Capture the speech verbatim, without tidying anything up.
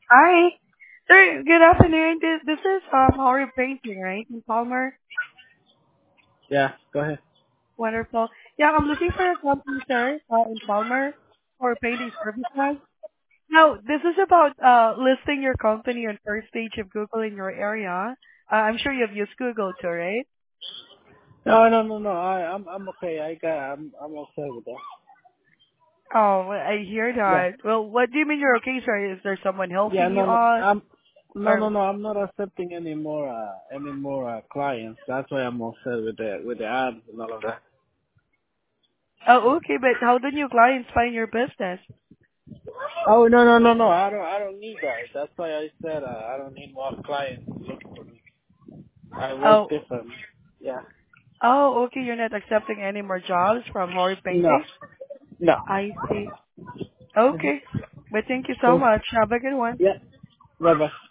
Hi. Sir, good afternoon. This, this is um Hori Painting, right? In Palmer. Yeah, go ahead. Wonderful. Yeah, I'm looking for a company, sir, uh, in Palmer for painting services. Now, this is about uh listing your company on first page of Google in your area. Uh, I'm sure you've used Google too, right? No, no, no, no. I, I'm, I'm okay. I got, I'm, I'm okay with that. Oh, well, I hear Yeah, that. Well, what do you mean you're okay, sir? Is there someone yeah. helping you No, no. out? I'm, no, no, Or no. I'm not accepting any more, uh, any more uh, clients. That's why I'm upset with the, with the ads and all of that. oh, okay, but how do new clients find your business? Oh no, no, no, no. I don't, I don't need that. That's why I said uh, I don't need more clients looking for me. I work Oh, different. Yeah. oh, okay. You're not accepting any more jobs from Hori No, Painting. no. I see. Okay. But thank you so Cool. much. Have a good one. Yeah. Bye bye.